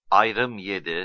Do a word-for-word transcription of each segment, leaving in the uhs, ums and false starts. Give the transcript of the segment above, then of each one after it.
Ayrım yedi.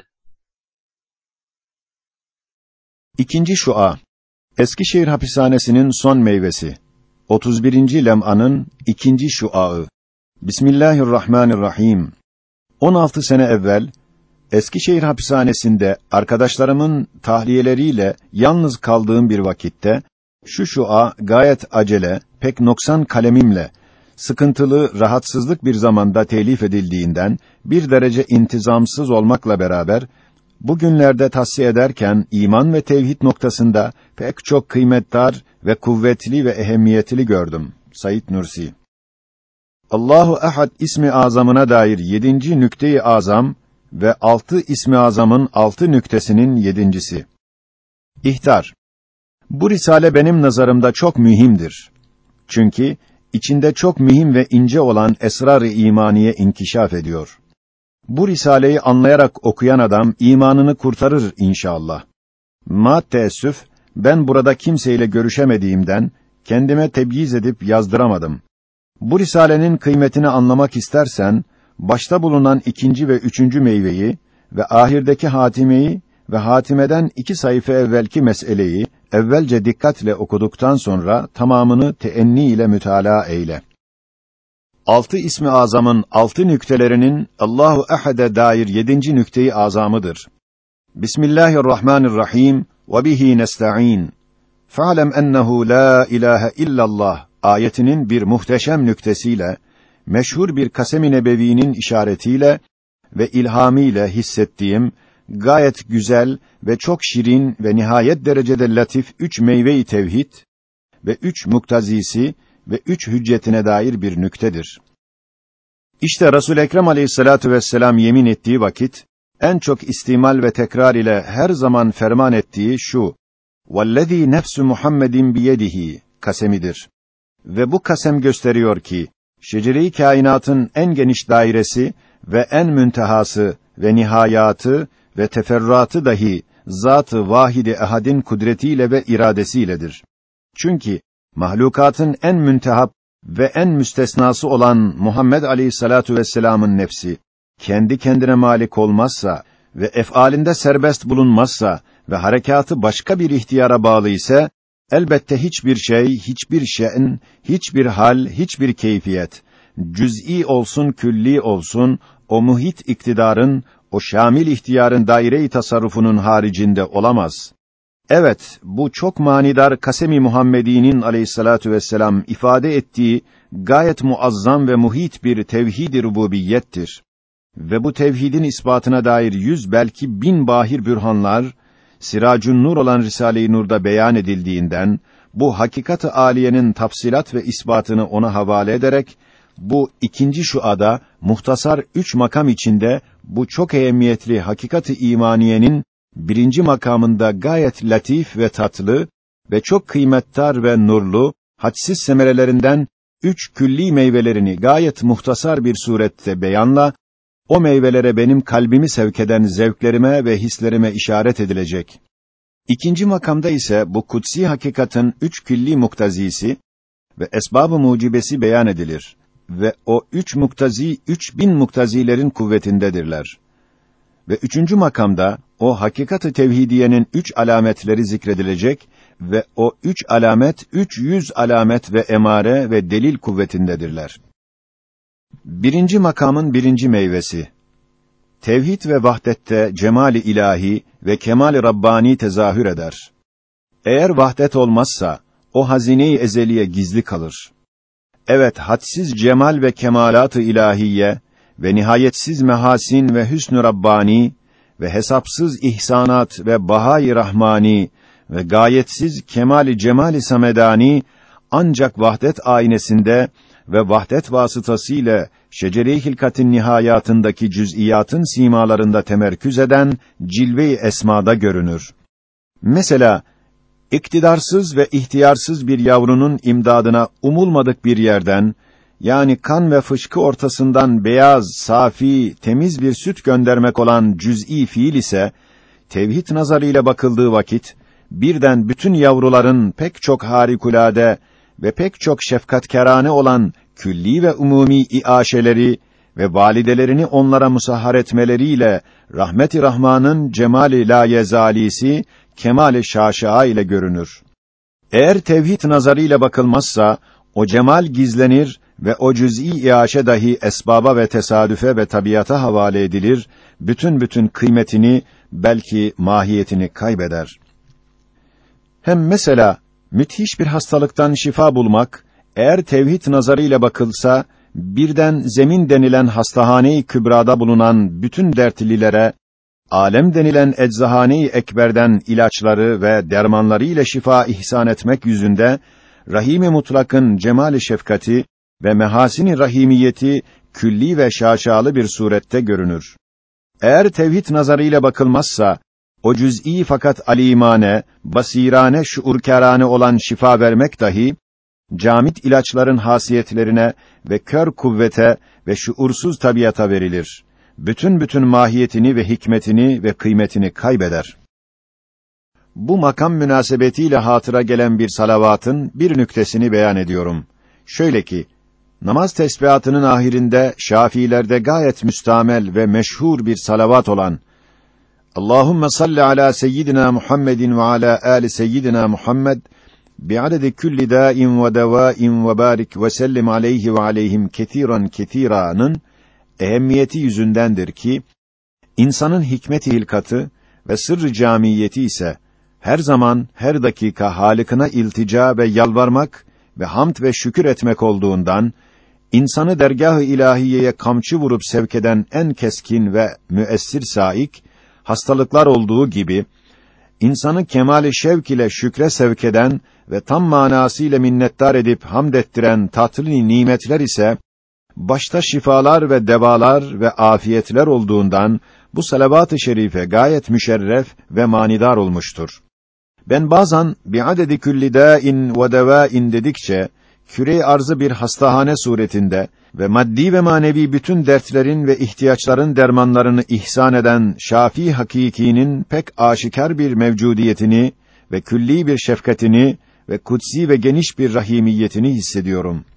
İkinci şua, Eskişehir Hapishanesi'nin son meyvesi. otuz birinci lem'anın ikinci şuaı. Bismillahirrahmanirrahim. on altı sene evvel, Eskişehir Hapishanesi'nde arkadaşlarımın tahliyeleriyle yalnız kaldığım bir vakitte, şu şua gayet acele, pek noksan kalemimle, sıkıntılı, rahatsızlık bir zamanda telif edildiğinden, bir derece intizamsız olmakla beraber, bugünlerde tahsiye ederken iman ve tevhid noktasında pek çok kıymetdar ve kuvvetli ve ehemmiyetli gördüm. Said Nursi. Allahu Ehad ismi azamına dair yedinci nükte-i azam ve altı ismi azamın altı nüktesinin yedincisi. İhtar. Bu risale benim nazarımda çok mühimdir. Çünkü içinde çok mühim ve ince olan esrar-ı imaniye inkişaf ediyor. Bu risaleyi anlayarak okuyan adam imanını kurtarır inşallah. Ma teessüf, ben burada kimseyle görüşemediğimden kendime tebyiz edip yazdıramadım. Bu risalenin kıymetini anlamak istersen, başta bulunan ikinci ve üçüncü meyveyi ve ahirdeki hatimeyi ve hatimeden iki sayfa evvelki meseleyi evvelce dikkatle okuduktan sonra tamamını teenni ile mütalaa eyle. Altı ismi azamın altı nüktelerinin Allahu Ehad'e dair yedinci nükte-i azamıdır. Bismillahirrahmanirrahim ve bihi nesta'in. Fa'lem ennehu la ilahe illallah ayetinin bir muhteşem nüktesiyle, meşhur bir kasem-i nebevinin işaretiyle ve ilhamiyle hissettiğim gayet güzel ve çok şirin ve nihayet derecede latif üç meyve-i tevhid ve üç muktazisi ve üç hüccetine dair bir nüktedir. İşte Resul-i Ekrem Aleyhissalatu vesselam yemin ettiği vakit en çok istimal ve tekrar ile her zaman ferman ettiği şu: "Vellezî nefsü Muhammedin biyedihi" kasemidir. Ve bu kasem gösteriyor ki şecere-i kainatın en geniş dairesi ve en müntehası ve nihayatı ve teferruatı dahi zat-ı vahid-i ehad'in kudretiyle ve iradesiyledir. Çünkü mahlukatın en müntehap ve en müstesnası olan Muhammed Aleyhissalatu vesselam'ın nefsi kendi kendine malik olmazsa ve ef'alinde serbest bulunmazsa ve harekatı başka bir ihtiyara bağlı ise elbette hiçbir şey, hiçbir şe'n, hiçbir hal, hiçbir keyfiyet, cüz'i olsun, külli olsun, o muhit iktidarın, o şamil ihtiyarın daire-i tasarrufunun haricinde olamaz. Evet, bu çok manidar Kasem-i Muhammedi'nin Aleyhissalatu vesselam ifade ettiği gayet muazzam ve muhit bir tevhid-i rububiyettir. Ve bu tevhidin ispatına dair yüz belki bin bahir bürhanlar, Siracun Nur olan Risale-i Nur'da beyan edildiğinden, bu hakikat-ı âliyenin tafsilat ve ispatını ona havale ederek, bu ikinci şuada, muhtasar üç makam içinde, bu çok ehemmiyetli hakikat-ı imaniyenin, birinci makamında gayet latif ve tatlı ve çok kıymetdar ve nurlu, hadsiz semerelerinden üç külli meyvelerini gayet muhtasar bir surette beyanla, o meyvelere benim kalbimi sevk eden zevklerime ve hislerime işaret edilecek. İkinci makamda ise bu kutsi hakikatin üç külli muktazisi ve esbab-ı mucibesi beyan edilir ve o üç muktazi üç bin muktazilerin kuvvetindedirler. Ve üçüncü makamda o hakikat-ı tevhidiyenin üç alametleri zikredilecek ve o üç alamet üç yüz alamet ve emare ve delil kuvvetindedirler. Birinci makamın birinci meyvesi. Tevhid ve vahdette cemali ilahi ve kemali rabbani tezahür eder. Eğer vahdet olmazsa o hazine-i ezeliye gizli kalır. Evet, hadsiz cemal ve kemalat-ı ilahiye ve nihayetsiz mehasin ve hüsn-ü rabbani ve hesapsız ihsanat ve bahâ-i rahmani ve gayetsiz kemali cemali samedani ancak vahdet aynesinde ve vahdet vasıtasıyla şecere-i hilkatin nihayatındaki cüz'iyatın simalarında temerküz eden cilve-i esmada görünür. Mesela iktidarsız ve ihtiyarsız bir yavrunun imdadına umulmadık bir yerden, yani kan ve fışkı ortasından beyaz, safi, temiz bir süt göndermek olan cüz'i fiil ise, tevhid nazarıyla bakıldığı vakit, birden bütün yavruların pek çok harikulade ve pek çok şefkatkârâne olan külli ve umumi iaşeleri ve validelerini onlara musahhar etmeleriyle rahmet-i Rahman'ın cemali la yezalisi kemal-i şaşaa ile görünür. Eğer tevhid nazarıyla bakılmazsa o cemal gizlenir ve o cüz'i iaşe dahi esbaba ve tesadüfe ve tabiata havale edilir, bütün bütün kıymetini, belki mahiyetini kaybeder. Hem mesela müthiş bir hastalıktan şifa bulmak, eğer tevhid nazarıyla bakılsa, birden zemin denilen hastahane-i kübrada bulunan bütün dertlilere, alem denilen eczahane-i ekberden ilaçları ve dermanları ile şifa ihsan etmek yüzünde, Rahim-i Mutlak'ın cemali şefkati ve mehasin-i rahimiyeti külli ve şaşalı bir surette görünür. Eğer tevhid nazarıyla bakılmazsa, o cüz'i fakat alimane, basirane, şuurkârane olan şifa vermek dahi, camit ilaçların hasiyetlerine ve kör kuvvete ve şuursuz tabiata verilir. Bütün bütün mahiyetini ve hikmetini ve kıymetini kaybeder. Bu makam münasebetiyle hatıra gelen bir salavatın bir nüktesini beyan ediyorum. Şöyle ki, namaz tesbihatının ahirinde Şafiilerde gayet müstamel ve meşhur bir salavat olan Allahumme salli ala seyyidina Muhammedin ve ala ali seyyidina Muhammed bi'adedi kulli dâin ve devâin ve barik ve sellim aleyhi ve aleyhim ketiran ketira'nın ehemmiyeti yüzündendir ki, insanın hikmet-i hilkatı ve sırrı camiyeti ise, her zaman, her dakika Halık'ına iltica ve yalvarmak ve hamd ve şükür etmek olduğundan, insanı dergâh-ı ilahiyeye kamçı vurup sevk eden en keskin ve müessir saik, hastalıklar olduğu gibi, insanı kemâl-i şevk ile şükre sevk eden ve tam manasıyla minnettar edip hamd ettiren tatlı nimetler ise, başta şifalar ve devalar ve afiyetler olduğundan, bu salavat-ı şerife gayet müşerref ve manidar olmuştur. Ben bazen bi'adedi külli dâin ve devâin dedikçe, küre-i arzı bir hastahane suretinde ve maddi ve manevi bütün dertlerin ve ihtiyaçların dermanlarını ihsan eden Şafii hakikinin pek aşikar bir mevcudiyetini ve külli bir şefkatini ve kutsi ve geniş bir rahimiyetini hissediyorum.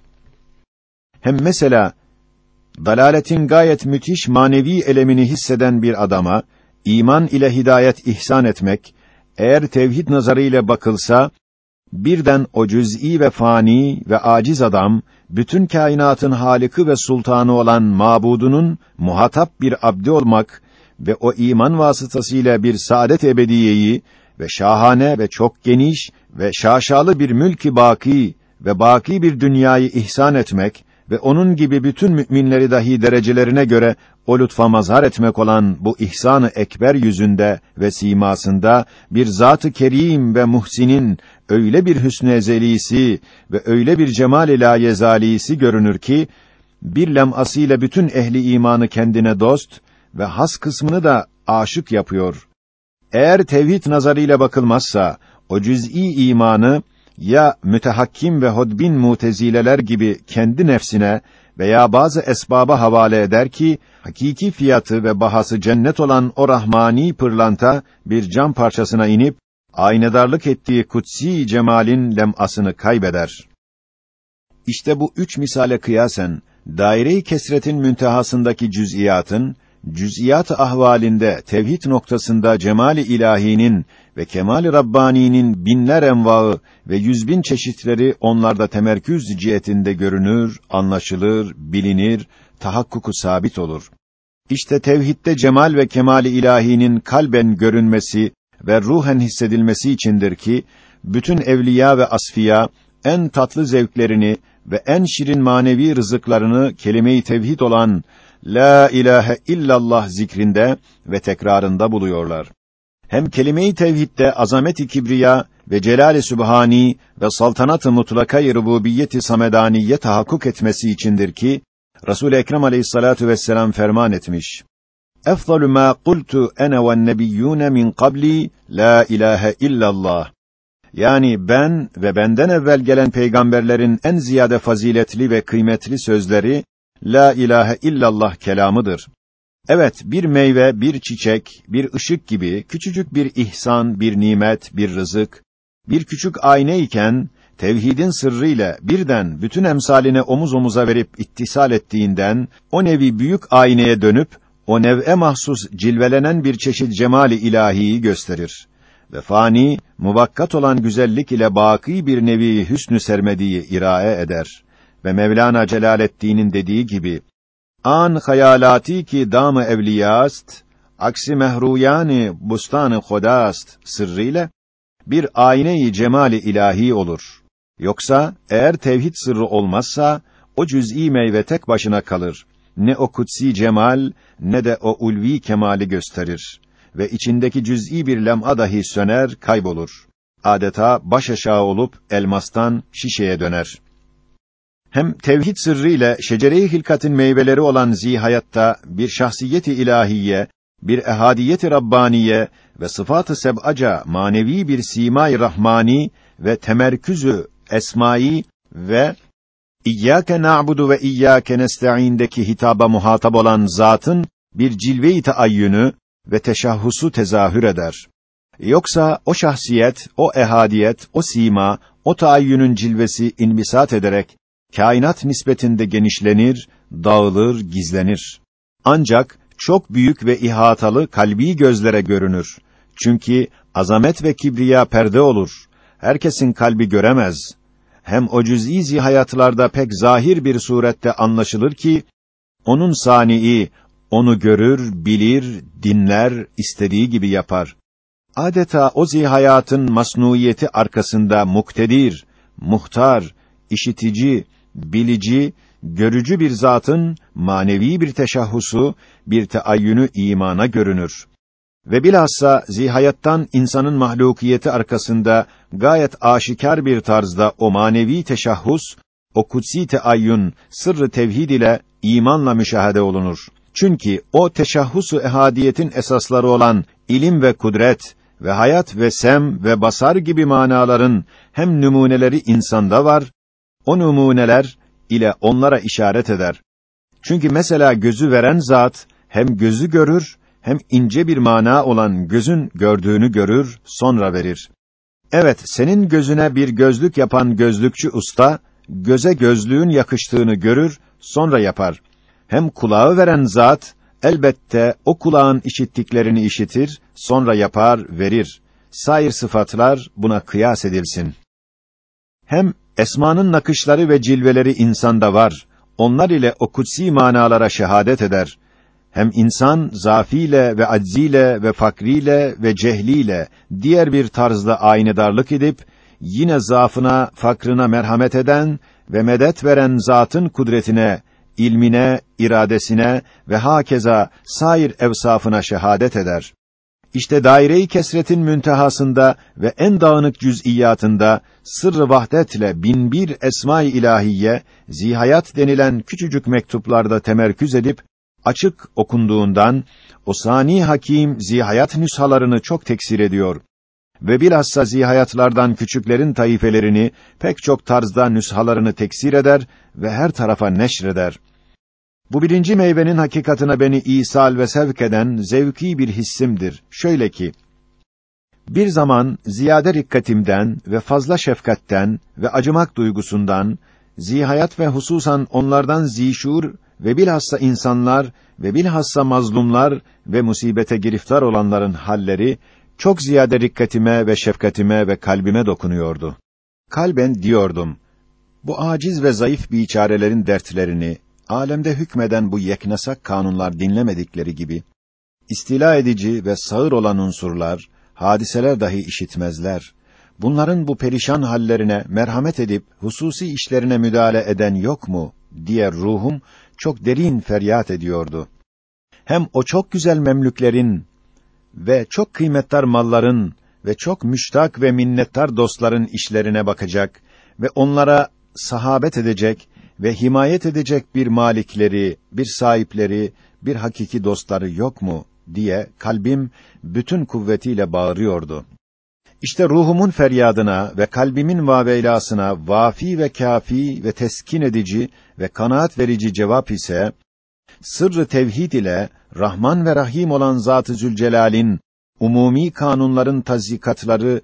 Hem mesela, dalaletin gayet müthiş manevi elemini hisseden bir adama, iman ile hidayet ihsan etmek, eğer tevhid nazarıyla bakılsa, birden o cüz'i ve fani ve aciz adam, bütün kainatın Halık'ı ve sultanı olan mabudunun muhatap bir abdi olmak ve o iman vasıtasıyla bir saadet ebediyeyi ve şahane ve çok geniş ve şaşalı bir mülk-i baki ve baki bir dünyayı ihsan etmek ve onun gibi bütün müminleri dahi derecelerine göre o lütfa mazhar etmek olan bu ihsan-ı ekber yüzünde ve simasında bir zat-ı kerim ve muhsinin öyle bir hüsn-i ezelisi ve öyle bir cemal-i layezalisi görünür ki, bir lem'asıyla bütün ehli imanı kendine dost ve has kısmını da aşık yapıyor. Eğer tevhid nazarıyla bakılmazsa, o cüz'i imanı, ya mütehakkim ve hodbin mutezileler gibi kendi nefsine veya bazı esbaba havale eder ki, hakiki fiyatı ve bahası cennet olan o rahmani pırlanta bir cam parçasına inip, aynedarlık ettiği kutsi cemalin lem'asını kaybeder. İşte bu üç misale kıyasen, daire-i kesretin müntehasındaki cüz'iyatın, cüz'iyat ahvalinde tevhid noktasında cemali ilahinin ve kemali rabbani'nin binler envaı ve yüz bin çeşitleri onlarda temerküz cihetinde görünür, anlaşılır, bilinir, tahakkuku sabit olur. İşte tevhidde cemal ve kemali ilahinin kalben görünmesi ve ruhen hissedilmesi içindir ki, bütün evliya ve asfiya, en tatlı zevklerini ve en şirin manevi rızıklarını kelime-i tevhid olan La ilahe illallah zikrinde ve tekrarında buluyorlar. Hem kelime-i tevhidde azamet-i kibriya ve celal-i sübhani ve saltanat-ı mutlaka-i rububiyet-i samedaniye tahakkuk etmesi içindir ki, Resul-i Ekrem aleyhissalatu vesselam ferman etmiş. Efzalu ma qultu ene ve'n-nebiyyun min qabli la ilahe illallah. Yani ben ve benden evvel gelen peygamberlerin en ziyade faziletli ve kıymetli sözleri La ilahe illallah kelamıdır. Evet, bir meyve, bir çiçek, bir ışık gibi küçücük bir ihsan, bir nimet, bir rızık, bir küçük ayna iken tevhidin sırrıyla birden bütün emsaline omuz omuza verip ittisal ettiğinden, o nevi büyük ayneye dönüp, o nev'e mahsus cilvelenen bir çeşit cemali ilahiyi gösterir. Ve fani, muvakkat olan güzellik ile baki bir nevi hüsnü sermediği irae eder. Ve Mevlana Celaleddin'in dediği gibi, an hayalati ki dam-ı evliyast, aksi mehruyani bustan-ı hodast sırrıyla bir ayne-i cemali ilahi olur. Yoksa eğer tevhid sırrı olmazsa o cüz'i meyve tek başına kalır. Ne o kutsi cemal ne de o ulvi kemali gösterir ve içindeki cüz'i bir lem'a dahi söner, kaybolur. Adeta baş aşağı olup elmastan şişeye döner. Hem tevhid sırrı ile şecere-i hilkatin meyveleri olan zihayatta bir şahsiyet-i ilahiye, bir ehadiyet-i rabbaniye ve sıfat-ı seb'aca manevi bir sîmâ-i rahmani ve temerküzü esmai ve İyyâke na'budu ve iyyâke nesta'în'deki hitaba muhatap olan zatın bir cilve-i taayyünü ve teşahhusu tezahür eder. Yoksa o şahsiyet, o ehadiyet, o sîmâ, o taayyünün cilvesi inbisat ederek kainat nispetinde genişlenir, dağılır, gizlenir. Ancak çok büyük ve ihatalı kalbi gözlere görünür. Çünkü azamet ve kibriya perde olur. Herkesin kalbi göremez. Hem o cüz'i zihayatlarda pek zahir bir surette anlaşılır ki, onun sani'i, onu görür, bilir, dinler, istediği gibi yapar. Adeta o zihayatın masnuiyeti arkasında muktedir, muhtar, işitici, bilici, görücü bir zatın manevi bir teşahhusu, bir teayyünü imana görünür. Ve bilhassa zihayattan insanın mahlukiyeti arkasında gayet aşikar bir tarzda o manevi teşahhus, o kutsi teayyün, sırrı tevhid ile imanla müşahede olunur. Çünkü o teşahhusu ehadiyetin esasları olan ilim ve kudret ve hayat ve sem ve basar gibi manaların hem numuneleri insanda var, o numuneler ile onlara işaret eder. Çünkü mesela gözü veren zat hem gözü görür, hem ince bir mana olan gözün gördüğünü görür, sonra verir. Evet, senin gözüne bir gözlük yapan gözlükçü usta, göze gözlüğün yakıştığını görür, sonra yapar. Hem kulağı veren zat, elbette o kulağın işittiklerini işitir, sonra yapar, verir. Sair sıfatlar buna kıyas edilsin. Hem esmanın nakışları ve cilveleri insanda var. Onlar ile o kutsi manalara şehadet eder. Hem insan zafiyle ve acziyle ve fakriyle ve cehliyle diğer bir tarzda aynedarlık edip yine zaafına, fakrına merhamet eden ve medet veren zatın kudretine, ilmine, iradesine ve hakeza sair evsafına şehadet eder. İşte daire-i kesretin müntehasında ve en dağınık cüz'iyatında sırrı vahdetle binbir esma-i ilahiye zihayat denilen küçücük mektuplarda temerküz edip açık okunduğundan o sani hakim zihayat nüshalarını çok teksir ediyor ve bilhassa zihayatlardan küçüklerin taifelerini pek çok tarzda nüshalarını teksir eder ve her tarafa neşreder. Bu birinci meyvenin hakikatına beni isal ve sevk eden zevki bir hissimdir. Şöyle ki, bir zaman ziyade rikkatimden ve fazla şefkatten ve acımak duygusundan, zihayat ve hususan onlardan zişur ve bilhassa insanlar ve bilhassa mazlumlar ve musibete giriftar olanların halleri, çok ziyade rikkatime ve şefkatime ve kalbime dokunuyordu. Kalben diyordum, bu aciz ve zayıf biçarelerin dertlerini, alemde hükmeden bu yeknesak kanunlar dinlemedikleri gibi, istila edici ve sağır olan unsurlar, hadiseler dahi işitmezler. Bunların bu perişan hallerine merhamet edip, hususi işlerine müdahale eden yok mu, diye ruhum çok derin feryat ediyordu. Hem o çok güzel memlüklerin ve çok kıymetdar malların ve çok müştak ve minnettar dostların işlerine bakacak ve onlara sahabet edecek ve himayet edecek bir malikleri, bir sahipleri, bir hakiki dostları yok mu, diye kalbim bütün kuvvetiyle bağırıyordu. İşte ruhumun feryadına ve kalbimin vaveylasına vafi ve kâfi ve teskin edici ve kanaat verici cevap ise, sırrı tevhid ile Rahman ve Rahim olan Zat-ı Zülcelal'in umumi kanunların tazikatları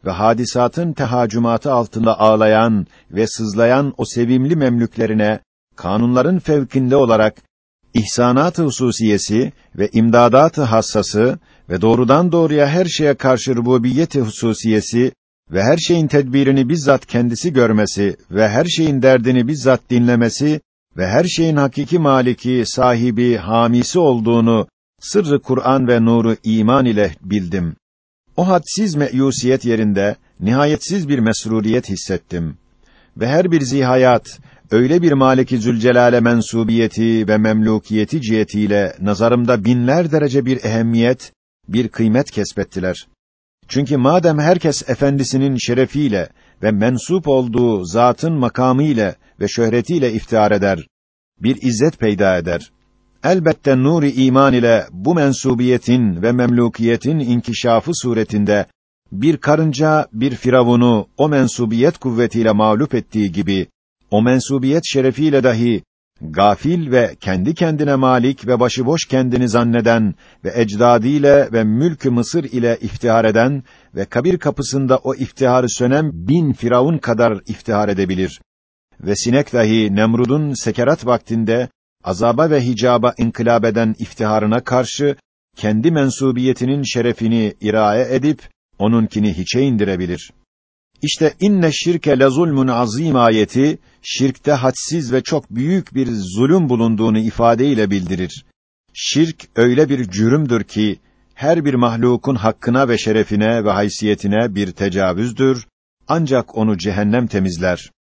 ve hadisatın tehacümatı altında ağlayan ve sızlayan o sevimli memlüklerine, kanunların fevkinde olarak, ihsanat-ı hususiyesi ve imdadat-ı hassası ve doğrudan doğruya her şeye karşı rububiyet-i hususiyesi ve her şeyin tedbirini bizzat kendisi görmesi ve her şeyin derdini bizzat dinlemesi ve her şeyin hakiki maliki, sahibi, hamisi olduğunu sırrı Kur'an ve nuru iman ile bildim. O hadsiz meyusiyet yerinde nihayetsiz bir mesruriyet hissettim. Ve her bir zihayat öyle bir Maliki Zülcelal'e mensubiyeti ve memlukiyeti cihetiyle nazarımda binler derece bir ehemmiyet, bir kıymet kesbettiler. Çünkü madem herkes efendisinin şerefiyle ve mensup olduğu zatın makamı ile ve şöhretiyle iftihar eder, bir izzet peyda eder. Elbette nuri iman ile bu mensubiyetin ve memlukiyetin inkişafı suretinde bir karınca bir firavunu o mensubiyet kuvvetiyle mağlup ettiği gibi o mensubiyet şerefiyle dahi gafil ve kendi kendine malik ve başıboş kendini zanneden ve ecdadiyle ve mülk-ü Mısır ile iftihar eden ve kabir kapısında o iftiharı sönen bin firavun kadar iftihar edebilir. Ve sinek dahi Nemrud'un sekerat vaktinde azaba ve hicaba inkılap eden iftiharına karşı kendi mensubiyetinin şerefini iraye edip onunkini hiçe indirebilir. İşte inne şirke le zulmun azim ayeti şirkte hadsiz ve çok büyük bir zulüm bulunduğunu ifadeyle bildirir. Şirk öyle bir cürümdür ki her bir mahlukun hakkına ve şerefine ve haysiyetine bir tecavüzdür. Ancak onu cehennem temizler.